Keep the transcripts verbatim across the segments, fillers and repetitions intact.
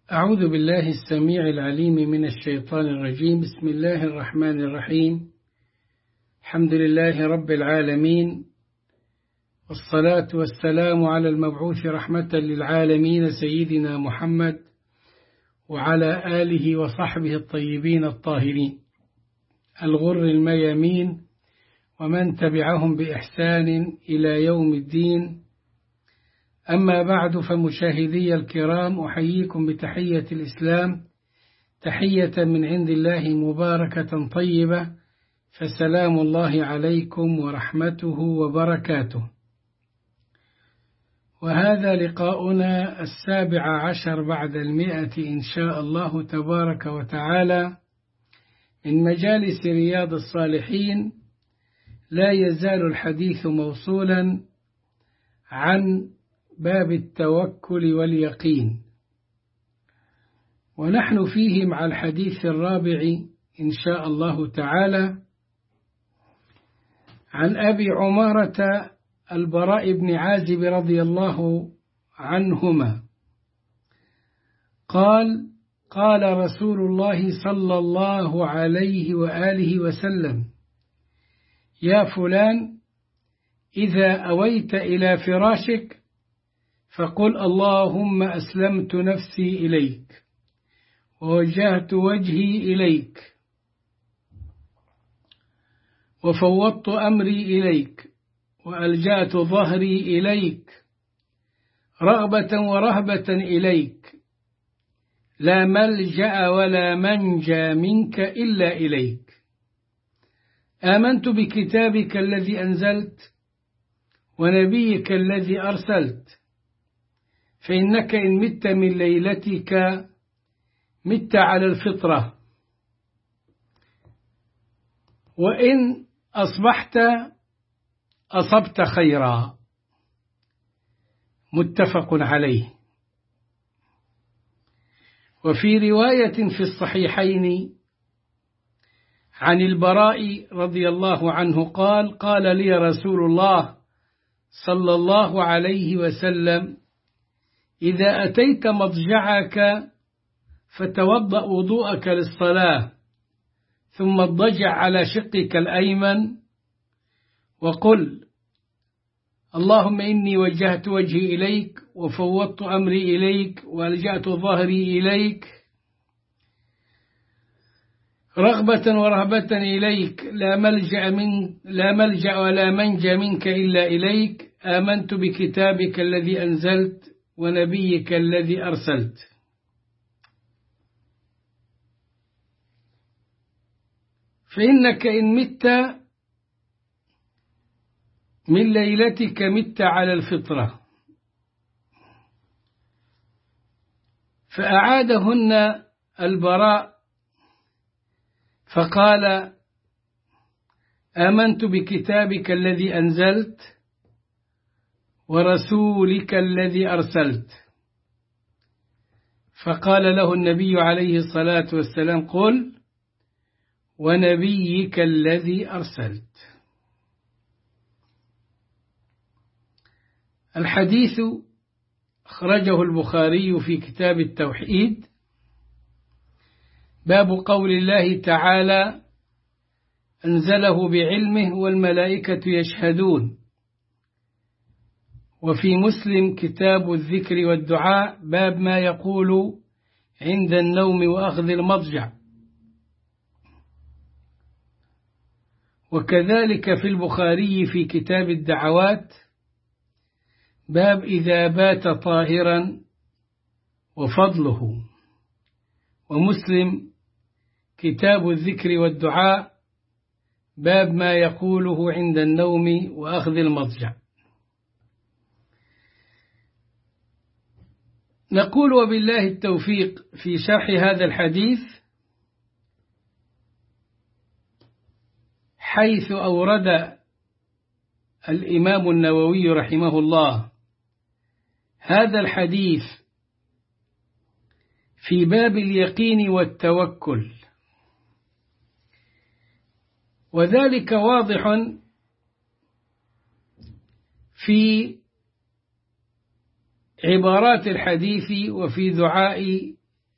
أعوذ بالله السميع العليم من الشيطان الرجيم. بسم الله الرحمن الرحيم. الحمد لله رب العالمين، والصلاة والسلام على المبعوث رحمة للعالمين سيدنا محمد وعلى آله وصحبه الطيبين الطاهرين الغر الميامين ومن تبعهم بإحسان إلى يوم الدين. أما بعد، فمشاهدي الكرام، أحييكم بتحية الإسلام، تحية من عند الله مباركة طيبة، فسلام الله عليكم ورحمته وبركاته. وهذا لقاؤنا السابع عشر بعد المئة إن شاء الله تبارك وتعالى من مجالس رياض الصالحين. لا يزال الحديث موصولا عن باب التوكل واليقين، ونحن فيه مع الحديث الرابع إن شاء الله تعالى عن أبي عمارة البراء بن عازب رضي الله عنهما قال: قال رسول الله صلى الله عليه وآله وسلم: يا فلان، إذا أويت إلى فراشك فقل اللهم أسلمت نفسي إليك ووجهت وجهي إليك وفوضت أمري إليك وألجأت ظهري إليك رغبة ورهبة إليك، لا ملجأ ولا منجى منك إلا إليك. آمنت بكتابك الذي أنزلت ونبيك الذي أرسلت، فإنك إن مت من ليلتك مت على الفطرة، وإن أصبحت أصبت خيرا. متفق عليه. وفي رواية في الصحيحين عن البراء رضي الله عنه قال: قال لي رسول الله صلى الله عليه وسلم: إذا أتيت مضجعك فتوضأ وضوءك للصلاة، ثم اضطجع على شقك الأيمن وقل اللهم إني وجهت وجهي إليك وفوضت أمري إليك وألجأت ظهري إليك رغبة ورهبة إليك، لا ملجأ من لا ملجأ ولا منجى منك إلا إليك. آمنت بكتابك الذي أنزلت ونبيك الذي أرسلت. فإنك إن مت من ليلتك مت على الفطرة. فأعادهن البراء فقال: آمنت بكتابك الذي أنزلت ورسولك الذي أرسلت. فقال له النبي عليه الصلاة والسلام: قل ونبيك الذي أرسلت. الحديث أخرجه البخاري في كتاب التوحيد، باب قول الله تعالى: أنزله بعلمه والملائكة يشهدون. وفي مسلم كتاب الذكر والدعاء، باب ما يقول عند النوم وأخذ المضجع. وكذلك في البخاري في كتاب الدعوات، باب إذا بات طاهرا وفضله. ومسلم كتاب الذكر والدعاء، باب ما يقوله عند النوم وأخذ المضجع. نقول وبالله التوفيق في شرح هذا الحديث، حيث أورد الإمام النووي رحمه الله هذا الحديث في باب اليقين والتوكل، وذلك واضح في عبارات الحديث وفي دعاء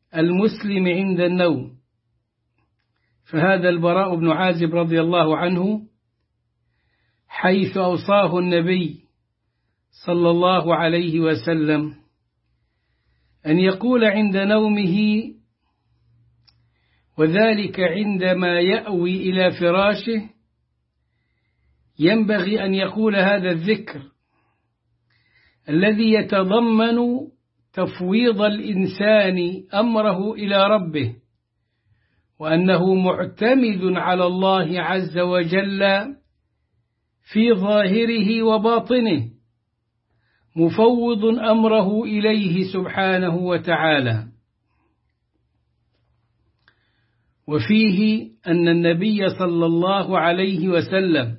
المسلم عند النوم. فهذا البراء بن عازب رضي الله عنه حيث أوصاه النبي صلى الله عليه وسلم أن يقول عند نومه، وذلك عندما يأوي إلى فراشه، ينبغي أن يقول هذا الذكر الذي يتضمن تفويض الإنسان أمره إلى ربه، وأنه معتمد على الله عز وجل في ظاهره وباطنه، مفوض أمره إليه سبحانه وتعالى. وفيه أن النبي صلى الله عليه وسلم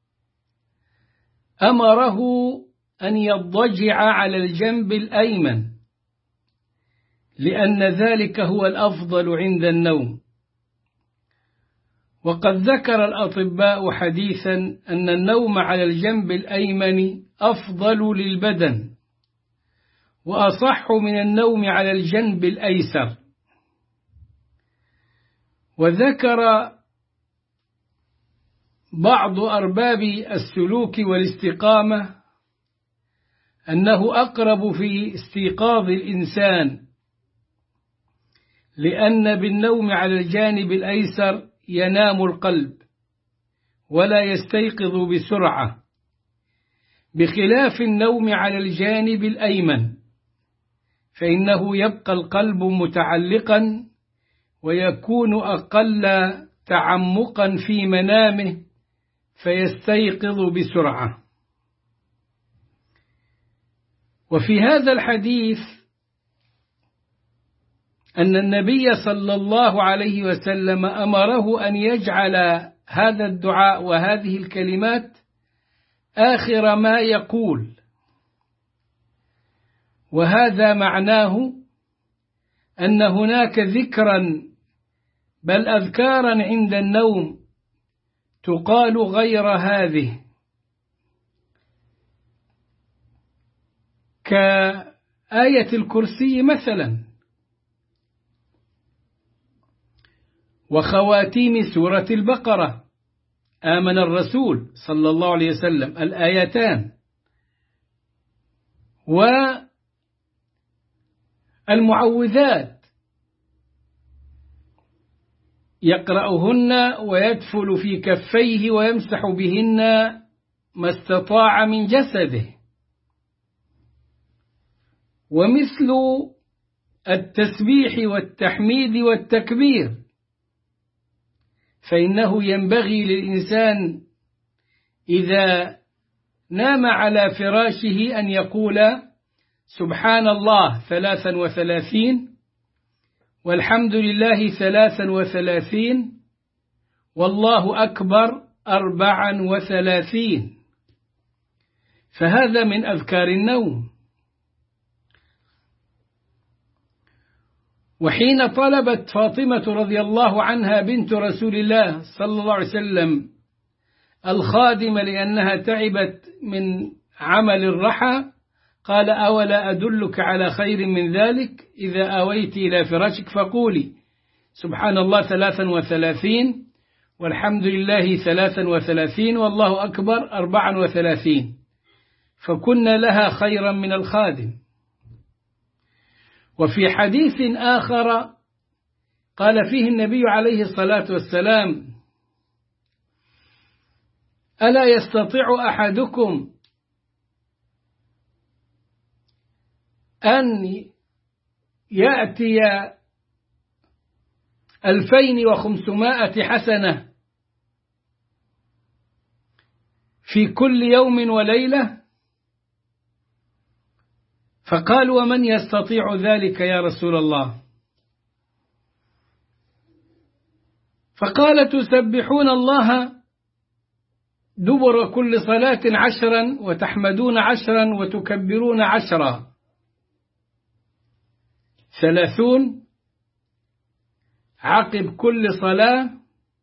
أمره أن يضجع على الجنب الأيمن، لأن ذلك هو الأفضل عند النوم. وقد ذكر الأطباء حديثا أن النوم على الجنب الأيمن أفضل للبدن وأصح من النوم على الجنب الأيسر. وذكر بعض أرباب السلوك والاستقامة أنه أقرب في استيقاظ الإنسان، لأن بالنوم على الجانب الأيسر ينام القلب ولا يستيقظ بسرعة، بخلاف النوم على الجانب الأيمن فإنه يبقى القلب متعلقا ويكون أقل تعمقا في منامه فيستيقظ بسرعة. وفي هذا الحديث أن النبي صلى الله عليه وسلم أمره أن يجعل هذا الدعاء وهذه الكلمات آخر ما يقول، وهذا معناه أن هناك ذكرا بل أذكارا عند النوم تقال غير هذه، كآية الكرسي مثلا، وخواتيم سورة البقرة، آمن الرسول صلى الله عليه وسلم، الآيتان، والمعوذات يقرأهن ويدفل في كفيه ويمسح بهن ما استطاع من جسده. ومثل التسبيح والتحميد والتكبير، فإنه ينبغي للإنسان إذا نام على فراشه أن يقول سبحان الله ثلاثا وثلاثين، والحمد لله ثلاثا وثلاثين، والله أكبر أربعا وثلاثين. فهذا من أذكار النوم. وحين طلبت فاطمة رضي الله عنها بنت رسول الله صلى الله عليه وسلم الخادمة لأنها تعبت من عمل الرحى، قال أولا أدلك على خير من ذلك؟ إذا آويت إلى فراشك فقولي سبحان الله ثلاثا وثلاثين، والحمد لله ثلاثا وثلاثين، والله أكبر أربعا وثلاثين، فكن لها خيرا من الخادم. وفي حديث آخر قال فيه النبي عليه الصلاة والسلام ألا يستطيع أحدكم أن يأتي ألفين وخمسمائة حسنة في كل يوم وليلة؟ فقال ومن يستطيع ذلك يا رسول الله؟ فقال تسبحون الله دبر كل صلاة عشرا، وتحمدون عشرا، وتكبرون عشرا، ثلاثون عقب كل صلاة،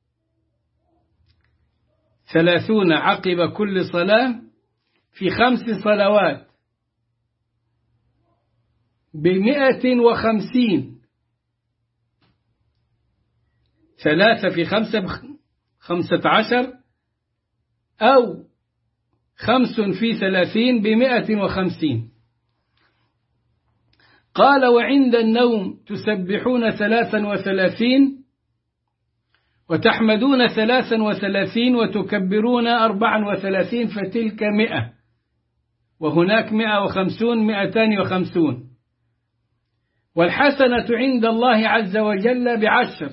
ثلاثون عقب كل صلاة في خمس صلوات بمئة وخمسين ثلاثة في خمسة خمسة عشر، أو خمس في ثلاثين بمئة وخمسين. قال وعند النوم تسبحون ثلاثا وثلاثين وتحمدون ثلاثا وثلاثين وتكبرون أربعا وثلاثين، فتلك مئة، وهناك مئة وخمسون، مئتان وخمسون. والحسنة عند الله عز وجل بعشر،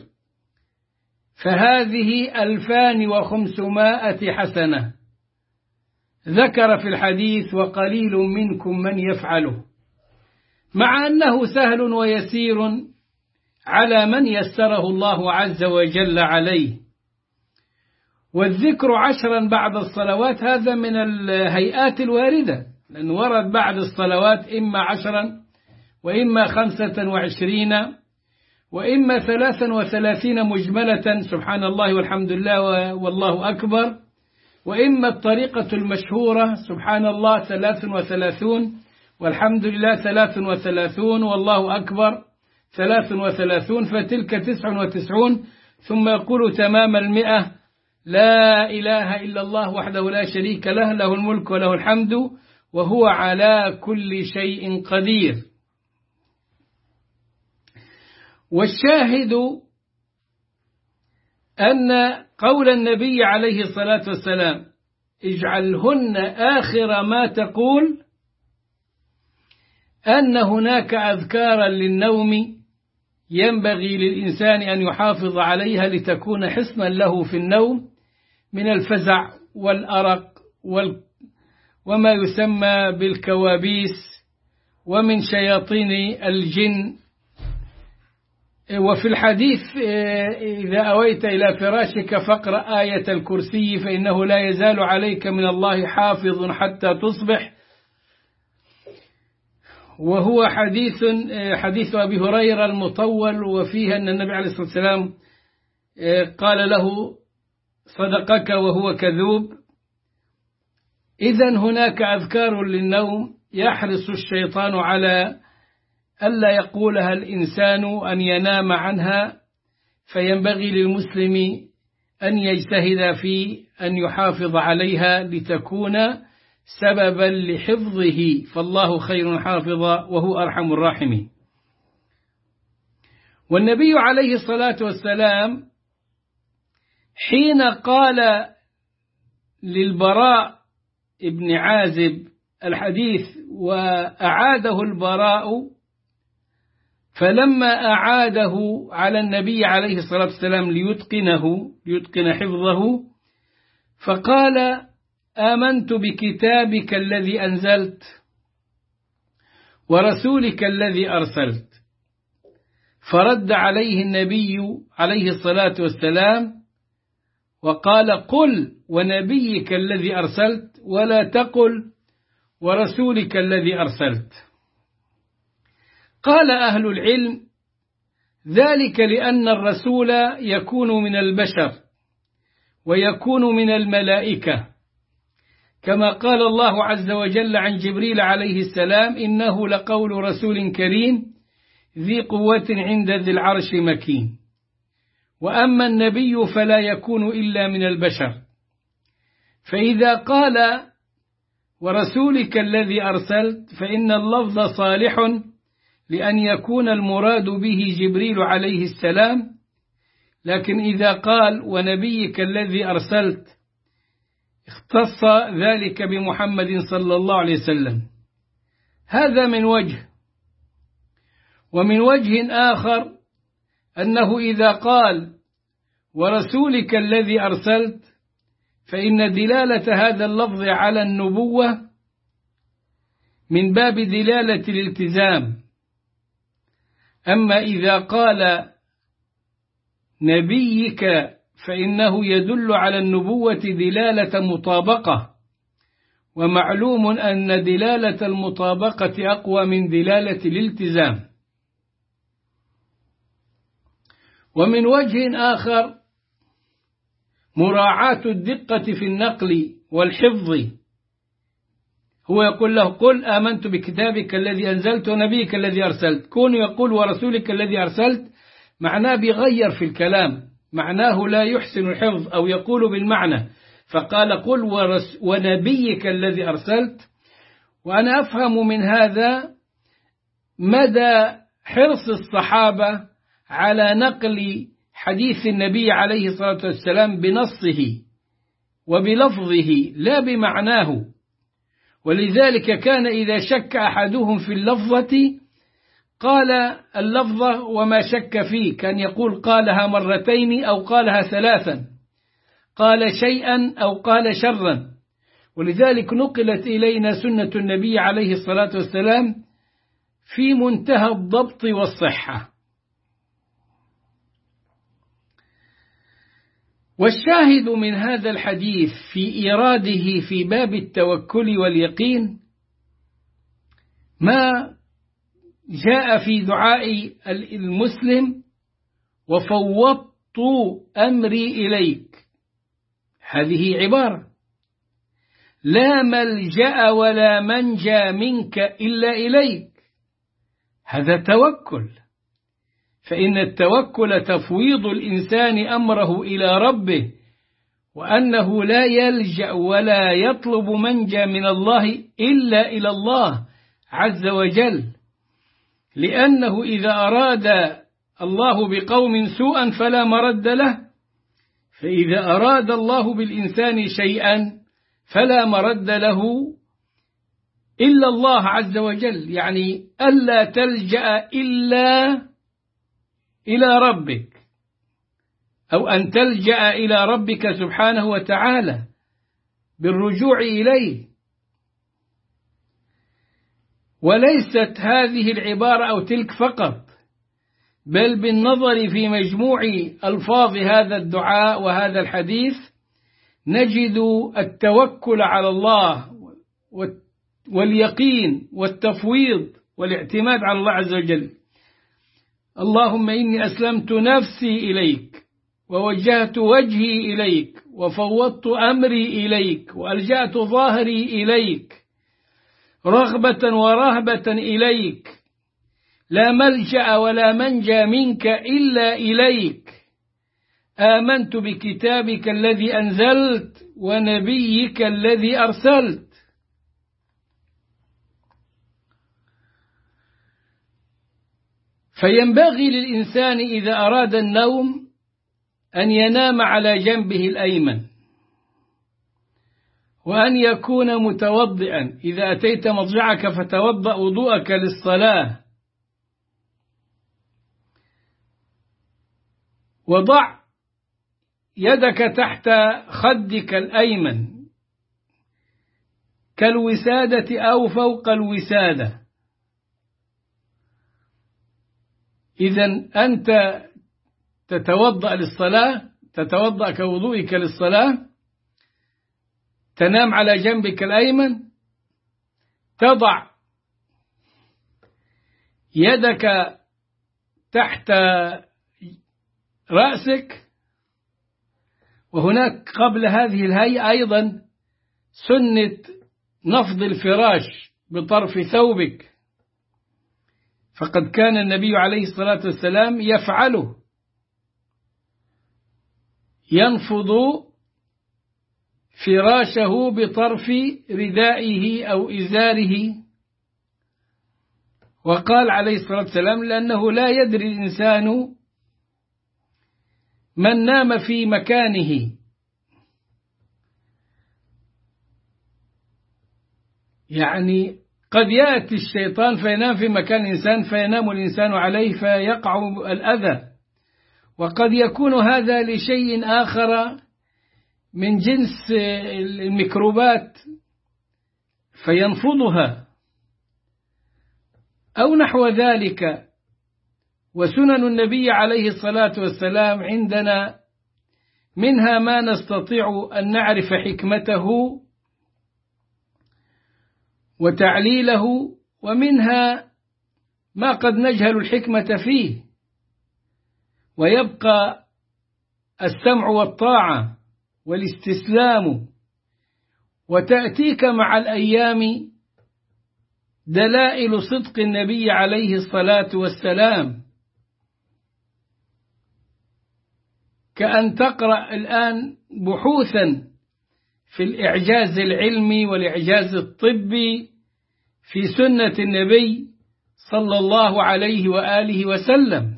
فهذه ألفان وخمسمائة حسنة. ذكر في الحديث وقليل منكم من يفعله، مع أنه سهل ويسير على من يسره الله عز وجل عليه. والذكر عشرا بعد الصلوات هذا من الهيئات الواردة، لأن ورد بعد الصلوات إما عشرا وإما خمسة وعشرين وإما ثلاثا وثلاثين مجملة، سبحان الله والحمد لله والله أكبر، وإما الطريقة المشهورة سبحان الله ثلاث وثلاثون والحمد لله ثلاث وثلاثون والله أكبر ثلاث وثلاثون، فتلك تسع وتسعون. ثم يقول تمام المئة لا إله إلا الله وحده لا شريك له، له الملك وله الحمد وهو على كل شيء قدير. والشاهد أن قول النبي عليه الصلاة والسلام اجعلهن آخر ما تقول، أن هناك أذكارا للنوم ينبغي للإنسان أن يحافظ عليها لتكون حصنا له في النوم من الفزع والأرق وال وما يسمى بالكوابيس ومن شياطين الجن. وفي الحديث إذا أويت إلى فراشك فاقرأ آية الكرسي فإنه لا يزال عليك من الله حافظ حتى تصبح. وهو حديث حديث أبي هريرة المطول، وفيه أن النبي عليه الصلاة والسلام قال له صدقك وهو كذوب. إذن هناك أذكار للنوم يحرص الشيطان على ألا يقولها الإنسان أن ينام عنها، فينبغي للمسلم أن يجتهد في أن يحافظ عليها لتكون سببا لحفظه، فالله خير حافظا وهو أرحم الراحمين. والنبي عليه الصلاة والسلام حين قال للبراء ابن عازب الحديث وأعاده البراء، فلما أعاده على النبي عليه الصلاة والسلام ليتقنه ليتقن حفظه، فقال آمنت بكتابك الذي أنزلت ورسولك الذي أرسلت. فرد عليه النبي عليه الصلاة والسلام وقال قل ونبيك الذي أرسلت ولا تقل ورسولك الذي أرسلت. قال أهل العلم ذلك لأن الرسول يكون من البشر ويكون من الملائكة، كما قال الله عز وجل عن جبريل عليه السلام إنه لقول رسول كريم ذي قوة عند ذي العرش مكين. وأما النبي فلا يكون إلا من البشر. فإذا قال ورسولك الذي أرسلت فإن اللفظ صالح لأن يكون المراد به جبريل عليه السلام، لكن إذا قال ونبيك الذي أرسلت اختص ذلك بمحمد صلى الله عليه وسلم. هذا من وجه. ومن وجه آخر أنه إذا قال ورسولك الذي أرسلت فإن دلالة هذا اللفظ على النبوة من باب دلالة الالتزام. أما إذا قال نبيك فإنه يدل على النبوة دلالة مطابقة، ومعلوم أن دلالة المطابقة أقوى من دلالة الالتزام. ومن وجه آخر مراعاة الدقة في النقل والحفظ. هو يقول له قل آمنت بكتابك الذي أنزلت ونبيك الذي أرسلت، كون يقول ورسولك الذي أرسلت معناه بيغير في الكلام، معناه لا يحسن الحفظ أو يقول بالمعنى، فقال قل ونبيك الذي أرسلت. وأنا أفهم من هذا مدى حرص الصحابة على نقل حديث النبي عليه الصلاة والسلام بنصه وبلفظه لا بمعناه، ولذلك كان إذا شك أحدهم في اللفظة قال اللفظة وما شك فيه، كان يقول قالها مرتين أو قالها ثلاثا، قال شيئا أو قال شرا. ولذلك نقلت إلينا سنة النبي عليه الصلاة والسلام في منتهى الضبط والصحة. والشاهد من هذا الحديث في إيراده في باب التوكل واليقين ما جاء في دعاء المسلم وفوضت أمري إليك. هذه عبارة لا ملجأ ولا منجى منك إلا إليك، هذا توكل. فإن التوكل تفويض الإنسان أمره إلى ربه، وأنه لا يلجأ ولا يطلب منجى من الله إلا إلى الله عز وجل، لأنه إذا أراد الله بقوم سوءا فلا مرد له، فإذا أراد الله بالإنسان شيئا فلا مرد له إلا الله عز وجل، يعني ألا تلجأ إلا إلى ربك، أو أن تلجأ إلى ربك سبحانه وتعالى بالرجوع إليه. وليست هذه العبارة أو تلك فقط، بل بالنظر في مجموع ألفاظ هذا الدعاء وهذا الحديث نجد التوكل على الله واليقين والتفويض والاعتماد على الله عز وجل. اللهم إني أسلمت نفسي إليك ووجهت وجهي إليك وفوضت أمري إليك وألجأت ظهري إليك رغبة ورهبة إليك، لا ملجأ ولا منجى منك إلا إليك، آمنت بكتابك الذي أنزلت ونبيك الذي أرسلت. فينبغي للإنسان إذا أراد النوم أن ينام على جنبه الأيمن، وأن يكون متوضئا. إذا أتيت مضجعك فتوضأ وضوءك للصلاة، وضع يدك تحت خدك الأيمن كالوسادة أو فوق الوسادة. إذن أنت تتوضأ للصلاة، تتوضأ كوضوئك للصلاة، تنام على جنبك الأيمن، تضع يدك تحت رأسك. وهناك قبل هذه الهيئة أيضا سنة نفض الفراش بطرف ثوبك، فقد كان النبي عليه الصلاة والسلام يفعله، ينفض فراشه بطرف ردائه أو إزاره. وقال عليه الصلاة والسلام لأنه لا يدري الإنسان من نام في مكانه، يعني قد يأتي الشيطان فينام في مكان الإنسان فينام الإنسان عليه فيقع الأذى، وقد يكون هذا لشيء آخر من جنس الميكروبات فينفضها أو نحو ذلك. وسنن النبي عليه الصلاة والسلام عندنا منها ما نستطيع أن نعرف حكمته وتعليله، ومنها ما قد نجهل الحكمة فيه، ويبقى السمع والطاعة والاستسلام. وتأتيك مع الأيام دلائل صدق النبي عليه الصلاة والسلام، كأن تقرأ الآن بحوثا في الإعجاز العلمي والإعجاز الطبي في سنة النبي صلى الله عليه وآله وسلم.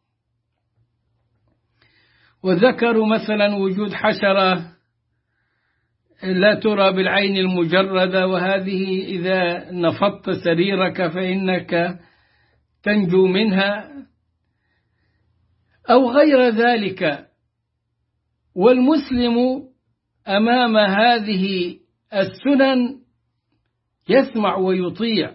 وذكروا مثلا وجود حشرة لا ترى بالعين المجردة، وهذه إذا نفضت سريرك فإنك تنجو منها، أو غير ذلك. والمسلم أمام هذه السنن يسمع ويطيع،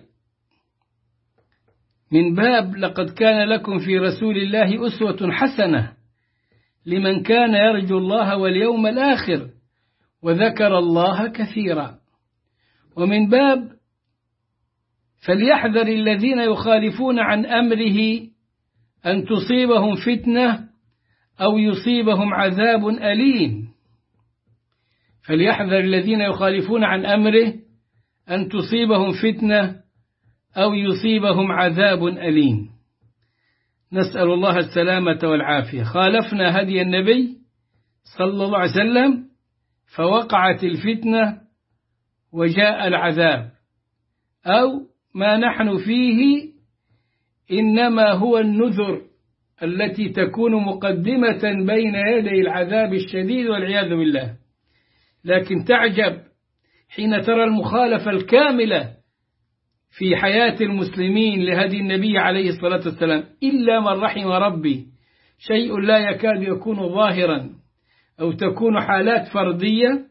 من باب لقد كان لكم في رسول الله أسوة حسنة لمن كان يرجو الله واليوم الآخر وذكر الله كثيرا. ومن باب فليحذر الذين يخالفون عن أمره أن تصيبهم فتنة أو يصيبهم عذاب أليم. فليحذر الذين يخالفون عن أمره أن تصيبهم فتنة أو يصيبهم عذاب أليم. نسأل الله السلامة والعافية. خالفنا هدي النبي صلى الله عليه وسلم فوقعت الفتنة وجاء العذاب، أو ما نحن فيه إنما هو النذر التي تكون مقدمة بين يدي العذاب الشديد والعياذ بالله. لكن تعجب حين ترى المخالفة الكاملة في حياة المسلمين لهدي النبي عليه الصلاة والسلام، إلا من رحم ربي، شيء لا يكاد يكون ظاهرا أو تكون حالات فردية،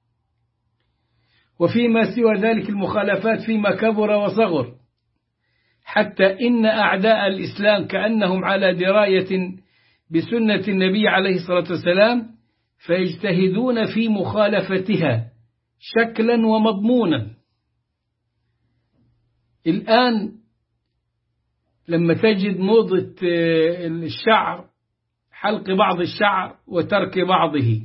وفيما سوى ذلك المخالفات فيما كبر وصغر، حتى إن أعداء الإسلام كأنهم على دراية بسنة النبي عليه الصلاة والسلام فيجتهدون في مخالفتها شكلا ومضمونا. الآن لما تجد موضة الشعر، حلق بعض الشعر وترك بعضه،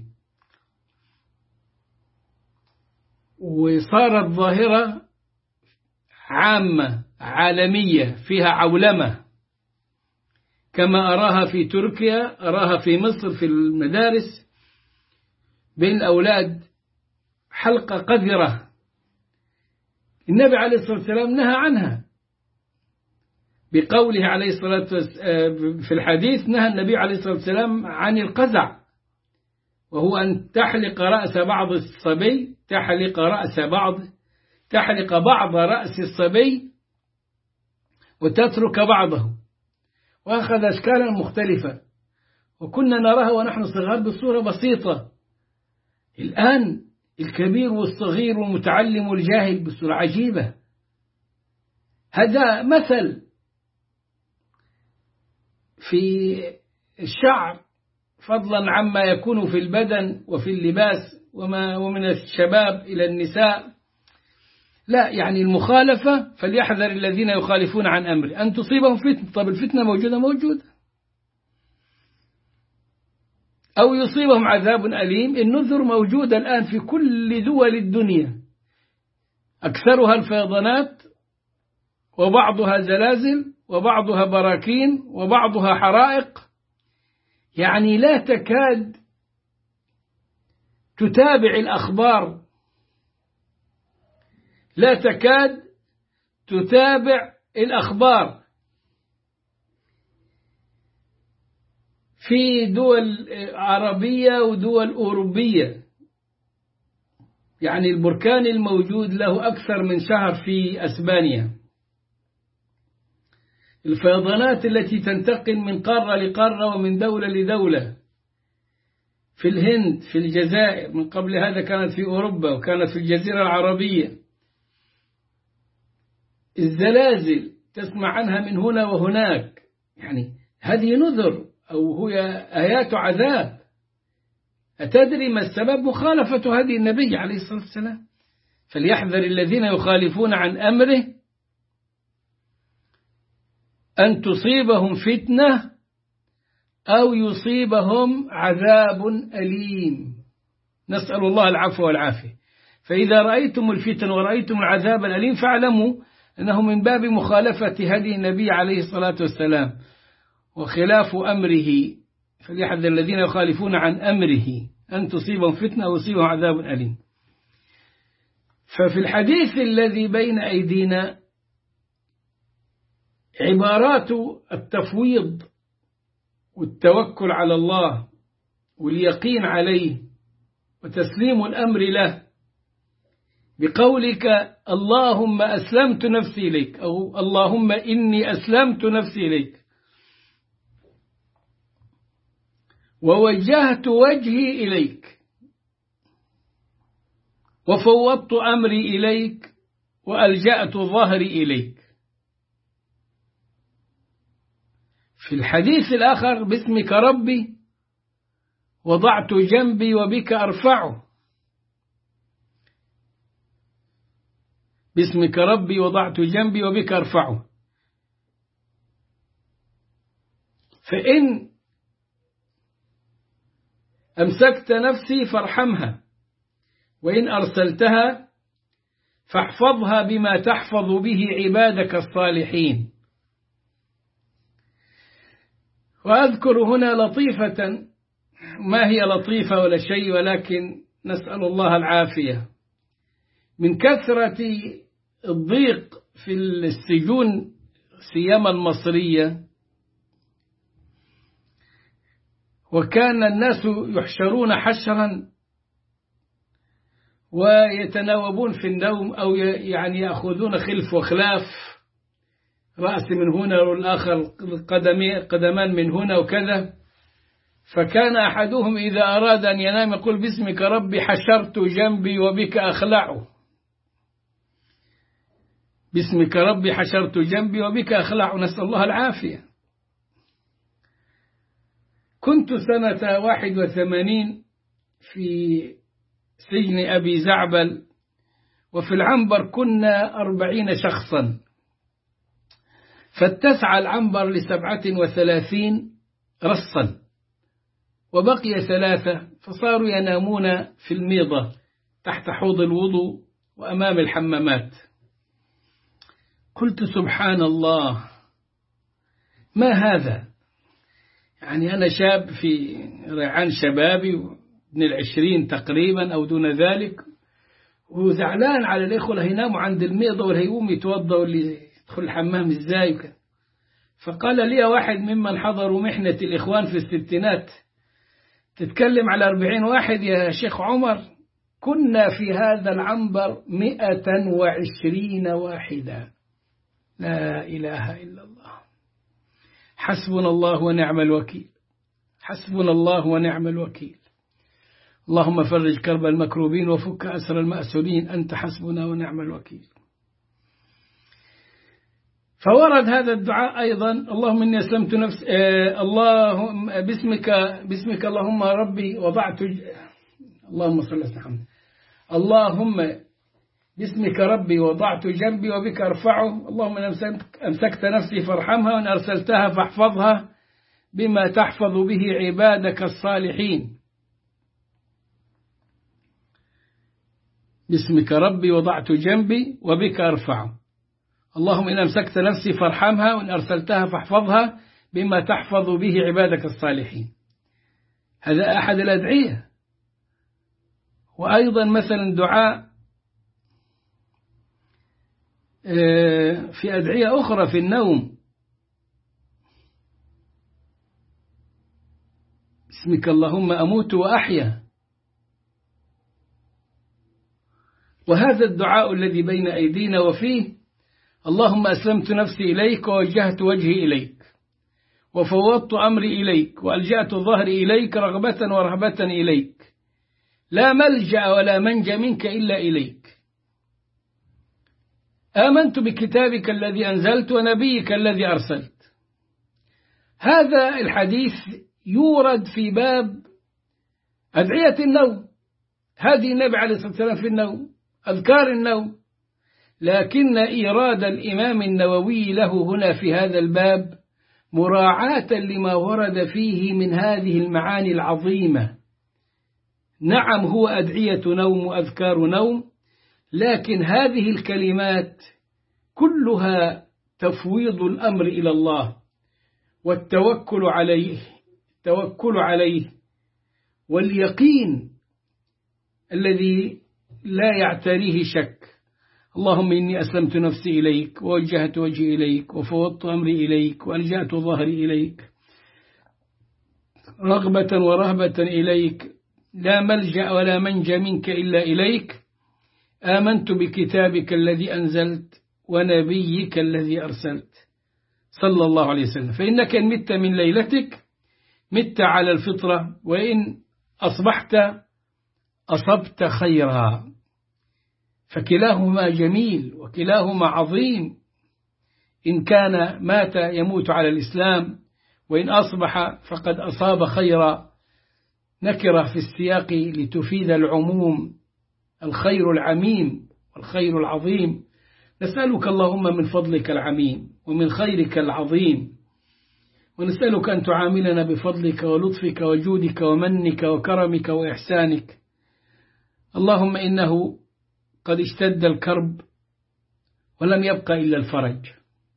وصارت ظاهرة عامة عالمية فيها عولمة، كما أراها في تركيا، أراها في مصر في المدارس بين الأولاد، حلقة قذرة النبي عليه الصلاة والسلام نهى عنها بقوله عليه الصلاة والسلام في الحديث، نهى النبي عليه الصلاة والسلام عن القزع، وهو أن تحلق رأس بعض الصبي، تحلق رأس بعض تحلق بعض رأس الصبي وتترك بعضه، وأخذ أشكالا مختلفة، وكنا نراها ونحن صغار بصورة بسيطة. الآن الكبير والصغير والمتعلم والجاهل بصورة عجيبة. هذا مثل في الشعر، فضلا عما يكون في البدن وفي اللباس وما ومن الشباب إلى النساء. لا، يعني المخالفة فليحذر الذين يخالفون عن أمره أن تصيبهم فتنة. طب الفتنة موجودة موجودة أو يصيبهم عذاب أليم. النذر موجودة الآن في كل دول الدنيا، أكثرها الفيضانات وبعضها زلازل وبعضها براكين وبعضها حرائق، يعني لا تكاد تتابع الأخبار، لا تكاد تتابع الأخبار في دول عربية ودول أوروبية. يعني البركان الموجود له أكثر من شهر في أسبانيا، الفيضانات التي تنتقل من قارة لقارة ومن دولة لدولة، في الهند، في الجزائر، من قبل هذا كانت في أوروبا وكانت في الجزيرة العربية. الزلازل تسمع عنها من هنا وهناك، يعني هذه نذر أو هي آيات عذاب. أتدري ما السبب؟ مخالفة هذه النبي عليه الصلاة والسلام. فليحذر الذين يخالفون عن أمره أن تصيبهم فتنة أو يصيبهم عذاب أليم. نسأل الله العفو والعافية. فإذا رأيتم الفتن ورأيتم العذاب الأليم فاعلموا أنه من باب مخالفة هدي النبي عليه الصلاة والسلام وخلاف أمره فليحذر الذين يخالفون عن أمره أن تصيبهم فتنة أو يصيبهم عذاب أليم. ففي الحديث الذي بين أيدينا عبارات التفويض والتوكل على الله واليقين عليه وتسليم الأمر له بقولك اللهم أسلمت نفسي إليك أو اللهم إني أسلمت نفسي إليك ووجهت وجهي إليك وفوضت أمري إليك وألجأت ظهري إليك. في الحديث الآخر باسمك ربي وضعت جنبي وبك أرفعه، باسمك ربي وضعت جنبي وبك أرفعه. فإن أمسكت نفسي فارحمها وإن أرسلتها فاحفظها بما تحفظ به عبادك الصالحين. وأذكر هنا لطيفة ما هي لطيفة ولا شيء، ولكن نسأل الله العافية. من كثرة الضيق في السجون سيما المصرية، وكان الناس يحشرون حشرا ويتناوبون في النوم أو يعني يأخذون خلف وخلاف، رأس من هنا والآخر قدمان من هنا وكذا. فكان أحدهم إذا أراد أن ينام يقول باسمك ربي حشرت جنبي وبك أخلعه، باسمك ربي حشرت جنبي وبك أخلعه، نسأل الله العافية. كنت سنة واحد وثمانين في سجن أبي زعبل، وفي العنبر كنا أربعين شخصا، فاتسع العنبر لسبعة وثلاثين رصا وبقي ثلاثة، فصاروا ينامون في الميضة تحت حوض الوضوء وأمام الحمامات. قلت سبحان الله، ما هذا؟ يعني أنا شاب في ريعان شبابي ابن العشرين تقريبا أو دون ذلك، وزعلان على الإخوة اللي هيناموا عند الميضة واللي هيقوم يتوضأ واللي يدخل الحمام إزاي وكذا. فقال لي واحد ممن حضروا محنة الإخوان في الستينات، تتكلم على أربعين واحد يا شيخ عمر؟ كنا في هذا العنبر مئة وعشرين واحدا. لا إله إلا الله، حسبنا الله ونعم الوكيل، حسبنا الله ونعم الوكيل. اللهم فرج كرب المكروبين وفك أسر المأسورين، أنت حسبنا ونعم الوكيل. فورد هذا الدعاء أيضا، اللهم إني أسلمت نفس آه اللهم باسمك باسمك اللهم ربي وضعت ج... اللهم صل على محمد. اللهم باسمك ربي وضعت جنبي وبك أرفعه، اللهم إن أمسكت نفسي فارحمها وإن أرسلتها فاحفظها بما تحفظ به عبادك الصالحين. باسمك ربي وضعت جنبي وبك أرفعه، اللهم إن أمسكت نفسي فارحمها وإن أرسلتها فاحفظها بما تحفظ به عبادك الصالحين. هذا أحد الأدعية. وأيضا مثلا دعاء في أدعية أخرى في النوم، باسمك اللهم أموت وأحيا. وهذا الدعاء الذي بين أيدينا وفيه اللهم أسلمت نفسي إليك ووجهت وجهي إليك وفوضت أمري إليك وألجأت ظهري إليك رغبة ورهبة إليك، لا ملجأ ولا منجى منك إلا إليك. آمنت بكتابك الذي أنزلت ونبيك الذي أرسلت. هذا الحديث يورد في باب أدعية النوم، هذه النبي عليه الصلاة والسلام في النوم، أذكار النوم. لكن إيراد الإمام النووي له هنا في هذا الباب مراعاة لما ورد فيه من هذه المعاني العظيمة. نعم هو أدعية نوم وأذكار نوم، لكن هذه الكلمات كلها تفويض الأمر إلى الله والتوكل عليه، والتوكل عليه واليقين الذي لا يعتريه شك. اللهم إني أسلمت نفسي إليك ووجهت وجهي إليك وفوضت أمري إليك وألجأت ظهري إليك رغبة ورهبة إليك لا ملجأ ولا منجى منك إلا إليك. آمنت بكتابك الذي أنزلت ونبيك الذي أرسلت صلى الله عليه وسلم. فإنك إن مت من ليلتك مت على الفطرة، وإن أصبحت أصبت خيرا، فكلاهما جميل وكلاهما عظيم. إن كان مات يموت على الإسلام، وإن أصبح فقد أصاب خيرا. نكرة في السياق لتفيد العموم، الخير العميم والخير العظيم. نسألك اللهم من فضلك العميم ومن خيرك العظيم، ونسألك أن تعاملنا بفضلك ولطفك وجودك ومنك وكرمك وإحسانك. اللهم إنه قد اشتد الكرب ولم يبق إلا الفرج.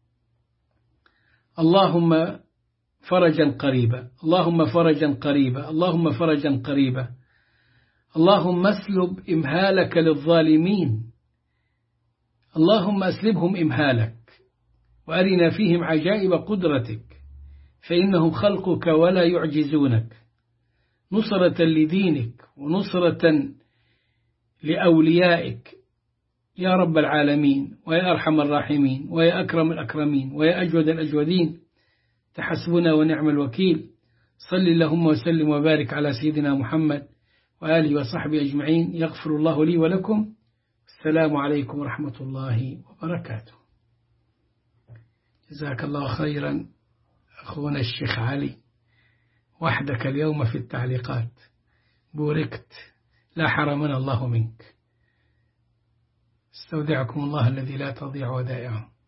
اللهم فرجا قريبا، اللهم فرجا قريبا، اللهم فرجا قريبا. اللهم اسلب إمهالك للظالمين، اللهم أسلبهم إمهالك وأرنا فيهم عجائب قدرتك، فإنهم خلقك ولا يعجزونك. نصرة لدينك ونصرة لأوليائك يا رب العالمين، ويا أرحم الراحمين، ويا أكرم الأكرمين، ويا أجود الأجودين. تحسبنا ونعم الوكيل. صل اللهم وسلم وبارك على سيدنا محمد وآله وصحبه أجمعين. يغفر الله لي ولكم. السلام عليكم ورحمة الله وبركاته. جزاك الله خيرا أخونا الشيخ علي، وحدك اليوم في التعليقات، بوركت، لا حرمنا الله منك. استودعكم الله الذي لا تضيع ودائعه.